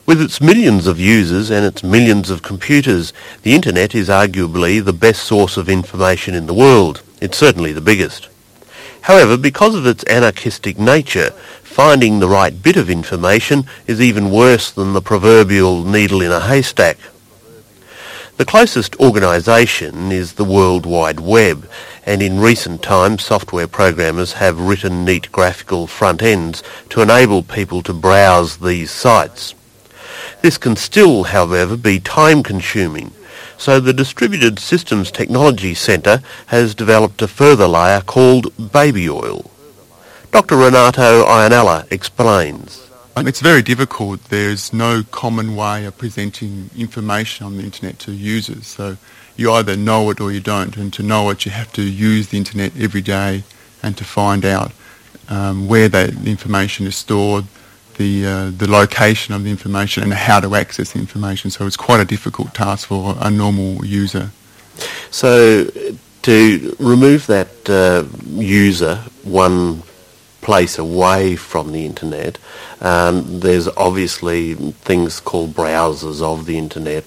With its millions of users and its millions of computers, the Internet is arguably the best source of information in the world. It's certainly the biggest. However, because of its anarchistic nature, finding the right bit of information is even worse than the proverbial needle in a haystack. The closest organisation is the World Wide Web, and in recent times software programmers have written neat graphical front ends to enable people to browse these sites. This can still, however, be time-consuming, so the Distributed Systems Technology Centre has developed a further layer called Baby Oil. Dr. Renato Iannella explains. It's very difficult. There's no common way of presenting information on the internet to users. So you either know it or you don't. And to know it, you have to use the internet every day and to find out where that information is stored, the location of the information and how to access the information. So it's quite a difficult task for a normal user. So to remove that user one place away from the internet, there's obviously things called browsers of the internet,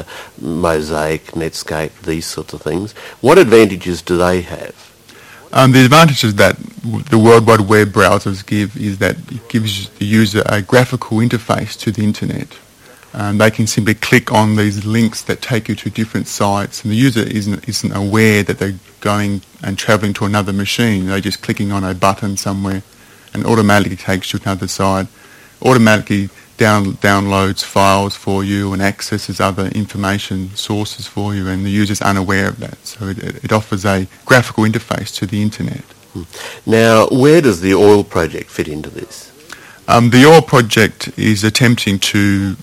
Mosaic, Netscape, these sorts of things. What advantages do they have? The advantages that the World Wide Web browsers give is that it gives the user a graphical interface to the internet. They can simply click on these links that take you to different sites, and the user isn't aware that they're going and travelling to another machine. They're just clicking on a button somewhere and automatically takes you to another site, automatically downloads files for you and accesses other information sources for you, and the user's unaware of that. So it offers a graphical interface to the internet. Now, where does the OIL project fit into this? The OIL project is attempting to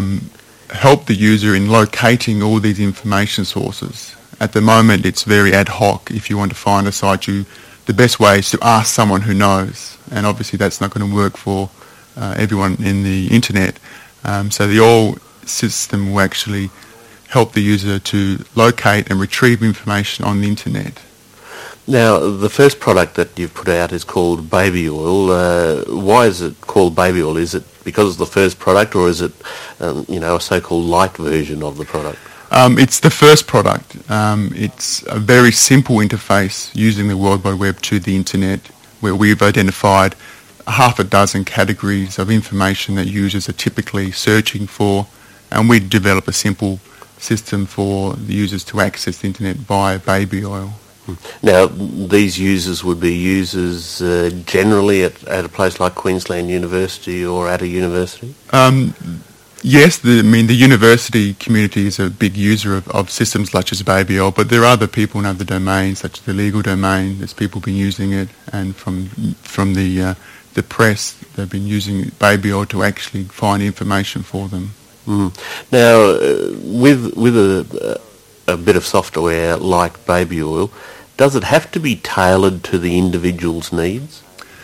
help the user in locating all these information sources. At the moment, it's very ad hoc. If you want to find a site, the best way is to ask someone who knows, and obviously that's not going to work for everyone in the internet. So the OIL system will actually help the user to locate and retrieve information on the internet. Now, the first product that you've put out is called Baby Oil. Why is it called Baby Oil? Is it because it's the first product, or is it, a so-called light version of the product? It's the first product. It's a very simple interface using the World Wide Web to the internet, where we've identified half a dozen categories of information that users are typically searching for, and we develop a simple system for the users to access the internet via Baby Oil. Now, these users would be users generally at a place like Queensland University or at a university? Yes, the university community is a big user of systems such as Baby Oil, but there are other people in other domains, such as the legal domain. There's people been using it, and from the press, they've been using Baby Oil to actually find information for them. Now, with a bit of software like Baby Oil, does it have to be tailored to the individual's needs?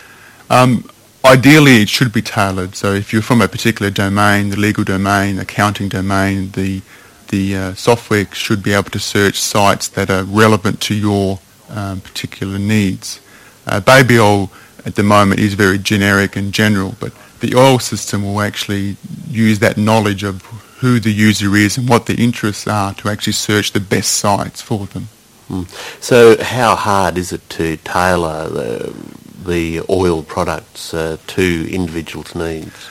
Ideally, it should be tailored. So if you're from a particular domain, the legal domain, accounting domain, the software should be able to search sites that are relevant to your particular needs. Baby Oil at the moment is very generic and general, but the OIL system will actually use that knowledge of who the user is and what their interests are to actually search the best sites for them. So how hard is it to tailor the OIL products to individuals' needs?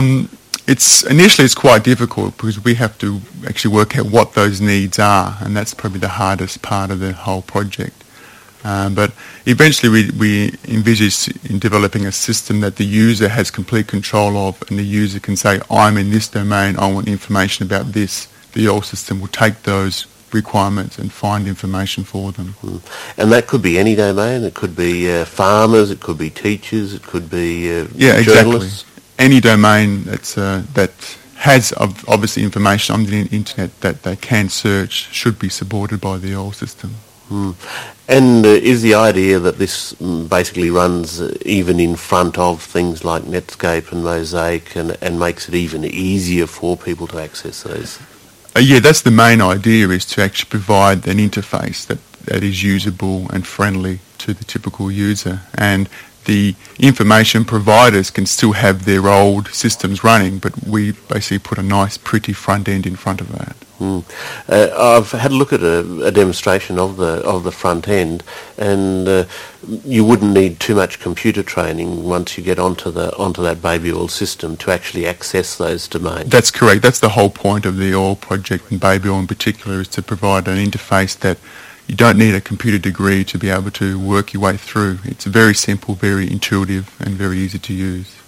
It's quite difficult because we have to actually work out what those needs are, and that's probably the hardest part of the whole project. But eventually we envisage in developing a system that the user has complete control of, and the user can say, I'm in this domain, I want information about this. The OIL system will take those requirements and find information for them. And that could be any domain. It could be farmers, it could be teachers, it could be journalists. Exactly. Any domain that has obviously information on the internet that they can search should be supported by the OIL system. And is the idea that this basically runs even in front of things like Netscape and Mosaic and makes it even easier for people to access those? Yeah, that's the main idea, is to actually provide an interface that is usable and friendly to the typical user. And the information providers can still have their old systems running, but we basically put a nice, pretty front end in front of that. I've had a look at a demonstration of the front end, and you wouldn't need too much computer training once you get onto that baby oil system to actually access those domains. That's correct. That's the whole point of the oil project, and baby oil in particular, is to provide an interface that you don't need a computer degree to be able to work your way through. It's very simple, very intuitive, and very easy to use.